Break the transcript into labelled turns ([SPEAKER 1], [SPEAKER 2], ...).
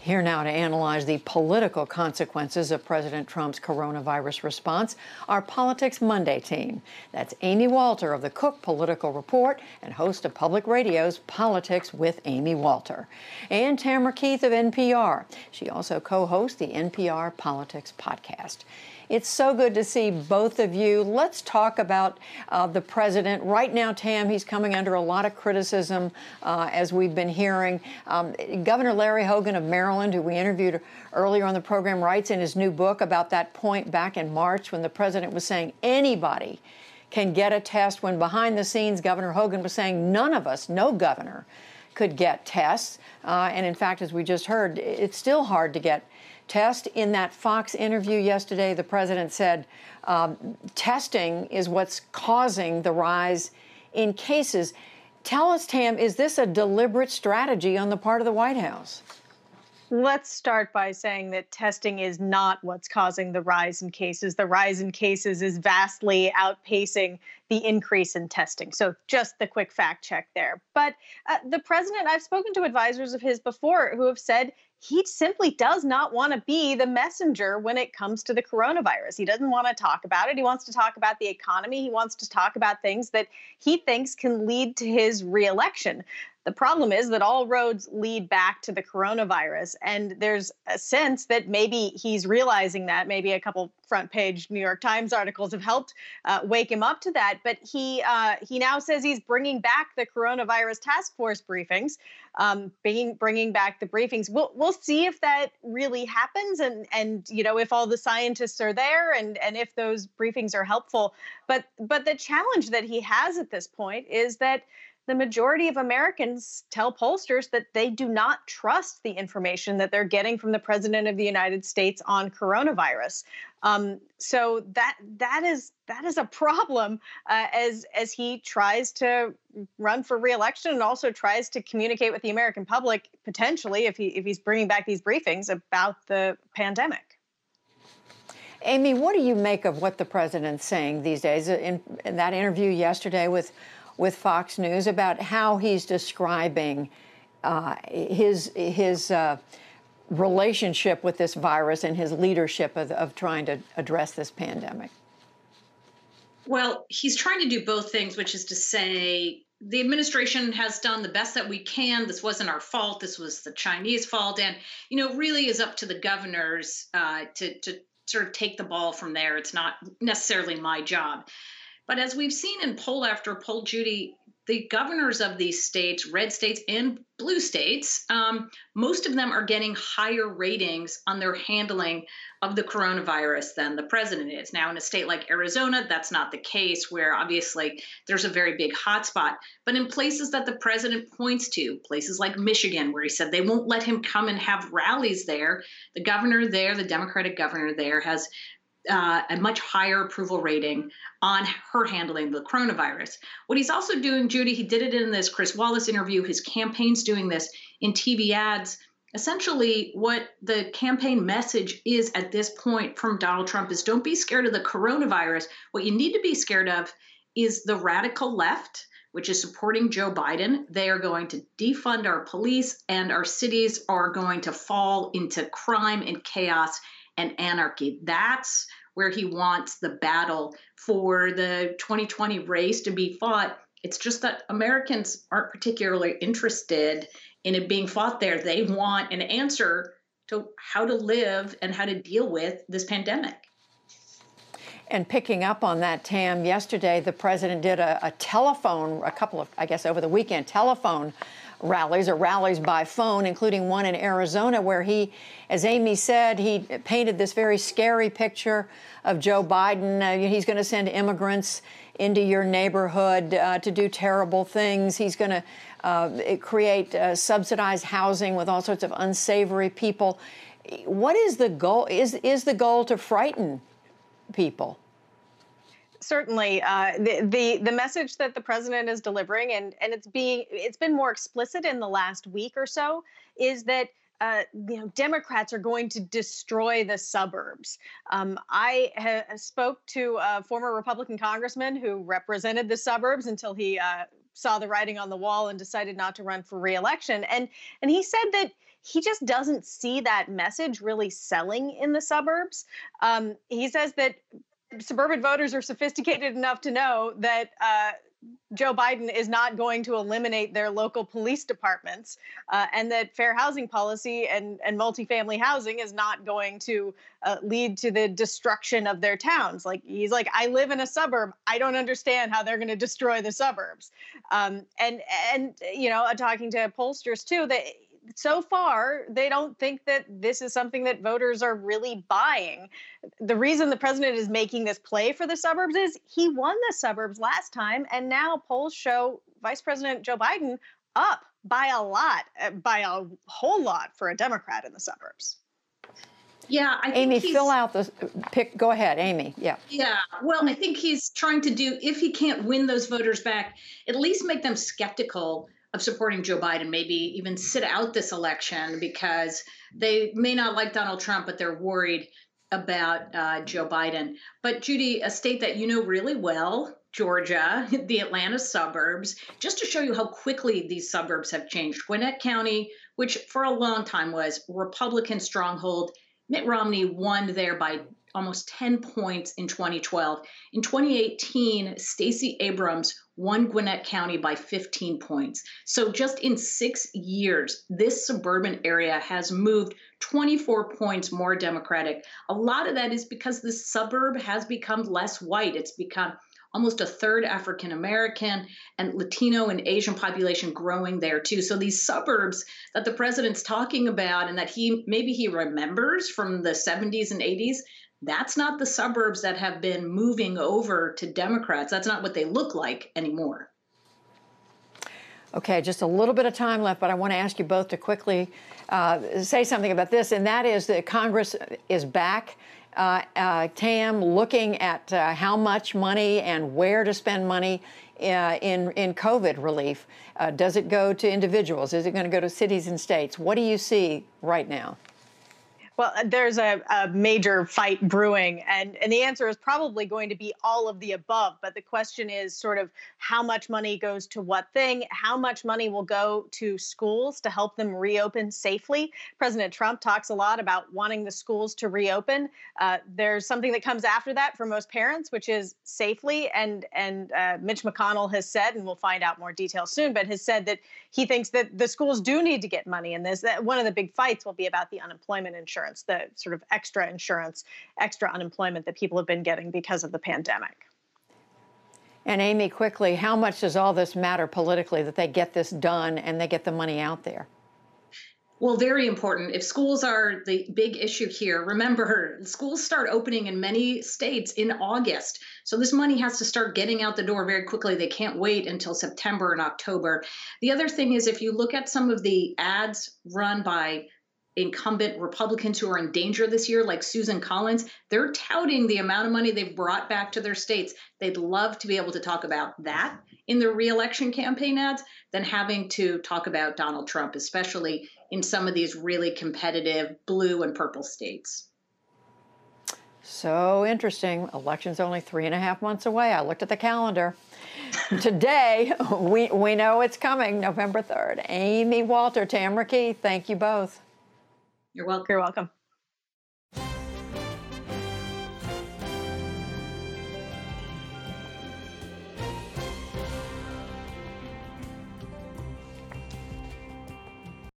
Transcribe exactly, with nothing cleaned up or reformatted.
[SPEAKER 1] Here now to analyze the political consequences of President Trump's coronavirus response, our Politics Monday team. That's Amy Walter of the Cook Political Report and host of Public Radio's Politics with Amy Walter. And Tamara Keith of N P R. She also co-hosts the N P R Politics Podcast. It's so good to see both of you. Let's talk about uh, the president. Right now, Tam, he's coming under a lot of criticism, uh, as we've been hearing. Um, Governor Larry Hogan of Maryland, who we interviewed earlier on the program, writes in his new book about that point back in March when the president was saying anybody can get a test, when behind the scenes Governor Hogan was saying none of us, no governor, could get tests. Uh, and in fact, as we just heard, it's still hard to get test. In that Fox interview yesterday, the president said um, testing is what's causing the rise in cases. Tell us, Tam, is this a deliberate strategy on the part of the White House?
[SPEAKER 2] Let's start by saying that testing is not what's causing the rise in cases. The rise in cases is vastly outpacing the increase in testing. So just the quick fact check there. But uh, the president, I've spoken to advisors of his before who have said he simply does not want to be the messenger when it comes to the coronavirus. He doesn't want to talk about it. He wants to talk about the economy. He wants to talk about things that he thinks can lead to his reelection. The problem is that all roads lead back to the coronavirus. And there's a sense that maybe he's realizing that. Maybe a couple front page New York Times articles have helped uh, wake him up to that. But he uh, he now says he's bringing back the coronavirus task force briefings, um, bringing, bringing back the briefings. We'll, we'll see if that really happens and, and you know, if all the scientists are there and, and if those briefings are helpful. But, but the challenge that he has at this point is that the majority of Americans tell pollsters that they do not trust the information that they're getting from the president of the United States on coronavirus. Um, so that that is that is a problem uh, as as he tries to run for re-election and also tries to communicate with the American public, potentially, if he if he's bringing back these briefings about the pandemic.
[SPEAKER 1] Amy, what do you make of what the president's saying these days in, in that interview yesterday with with Fox News about how he's describing uh, his his uh, relationship with this virus and his leadership of, of trying to address this pandemic?
[SPEAKER 3] Well, he's trying to do both things, which is to say the administration has done the best that we can. This wasn't our fault. This was the Chinese fault. And, you know, really is up to the governors uh, to, to sort of take the ball from there. It's not necessarily my job. But as we've seen in poll after poll, Judy, the governors of these states, red states and blue states, um, most of them are getting higher ratings on their handling of the coronavirus than the president is. Now, in a state like Arizona, that's not the case, where obviously there's a very big hotspot. But in places that the president points to, places like Michigan, where he said they won't let him come and have rallies there, the governor there, the Democratic governor there, has Uh, a much higher approval rating on her handling the coronavirus. What he's also doing, Judy, he did it in this Chris Wallace interview. His campaign's doing this in T V ads. Essentially, what the campaign message is at this point from Donald Trump is don't be scared of the coronavirus. What you need to be scared of is the radical left, which is supporting Joe Biden. They are going to defund our police, and our cities are going to fall into crime and chaos and anarchy. That's where he wants the battle for the twenty twenty race to be fought. It's just that Americans aren't particularly interested in it being fought there. They want an answer to how to live and how to deal with this pandemic.
[SPEAKER 1] And picking up on that, Tam, yesterday the president did a, a telephone, a couple of, I guess over the weekend, telephone rallies or rallies by phone, including one in Arizona where he, as Amy said, he painted this very scary picture of Joe Biden. Uh, he's going to send immigrants into your neighborhood uh, to do terrible things. He's going to uh, create uh, subsidized housing with all sorts of unsavory people. What is the goal? Is, is the goal to frighten people?
[SPEAKER 2] Certainly, uh, the, the the message that the president is delivering, and and it's being it's been more explicit in the last week or so, is that uh, you know Democrats are going to destroy the suburbs. Um, I ha- spoke to a former Republican congressman who represented the suburbs until he uh, saw the writing on the wall and decided not to run for re-election, and and he said that he just doesn't see that message really selling in the suburbs. Um, he says that suburban voters are sophisticated enough to know that uh, Joe Biden is not going to eliminate their local police departments, uh, and that fair housing policy and, and multifamily housing is not going to uh, lead to the destruction of their towns. Like, he's like, I live in a suburb. I don't understand how they're going to destroy the suburbs. Um, and, and, you know, uh, talking to pollsters too, that so far, they don't think that this is something that voters are really buying. The reason the president is making this play for the suburbs is he won the suburbs last time, and now polls show Vice President Joe Biden up by a lot, by a whole lot for a Democrat in the suburbs.
[SPEAKER 3] Yeah, I think
[SPEAKER 1] Amy,
[SPEAKER 3] he's,
[SPEAKER 1] fill out the pick. Go ahead, Amy. Yeah.
[SPEAKER 3] Yeah, well, I think he's trying to do, if he can't win those voters back, at least make them skeptical of supporting Joe Biden, maybe even sit out this election because they may not like Donald Trump, but they're worried about uh, Joe Biden. But Judy, a state that you know really well, Georgia, the Atlanta suburbs, just to show you how quickly these suburbs have changed. Gwinnett County, which for a long time was Republican stronghold, Mitt Romney won there by almost ten points in twenty twelve. In twenty eighteen, Stacey Abrams won Gwinnett County by fifteen points. So just in six years, this suburban area has moved twenty-four points more Democratic. A lot of that is because the suburb has become less white. It's become almost a third African American and Latino and Asian population growing there too. So these suburbs that the president's talking about and that he maybe he remembers from the seventies and eighties, that's not the suburbs that have been moving over to Democrats. That's not what they look like anymore.
[SPEAKER 1] Okay, just a little bit of time left, but I want to ask you both to quickly uh, say something about this, and that is that Congress is back. Uh, uh, Tam, looking at uh, how much money and where to spend money uh, in, in COVID relief. Uh, does it go to individuals? Is it going to go to cities and states? What do you see right now?
[SPEAKER 2] Well, there's a, a major fight brewing, and, and the answer is probably going to be all of the above. But the question is sort of how much money goes to what thing, how much money will go to schools to help them reopen safely. President Trump talks a lot about wanting the schools to reopen. Uh, there's something that comes after that for most parents, which is safely. And, and uh, Mitch McConnell has said, and we'll find out more details soon, but has said that he thinks that the schools do need to get money in this. That one of the big fights will be about the unemployment insurance, the sort of extra insurance, extra unemployment that people have been getting because of the pandemic.
[SPEAKER 1] And Amy, quickly, how much does all this matter politically that they get this done and they get the money out there?
[SPEAKER 3] Well, very important. If schools are the big issue here, remember, schools start opening in many states in August. So this money has to start getting out the door very quickly. They can't wait until September and October. The other thing is, if you look at some of the ads run by incumbent Republicans who are in danger this year, like Susan Collins, they're touting the amount of money they've brought back to their states. They'd love to be able to talk about that in their reelection campaign ads than having to talk about Donald Trump, especially in some of these really competitive blue and purple states.
[SPEAKER 1] So interesting. Election's only three and a half months away. I looked at the calendar. Today, we, we know it's coming, November third. Amy Walter, Tamara Keith, thank you both.
[SPEAKER 3] You're welcome.
[SPEAKER 2] You're welcome.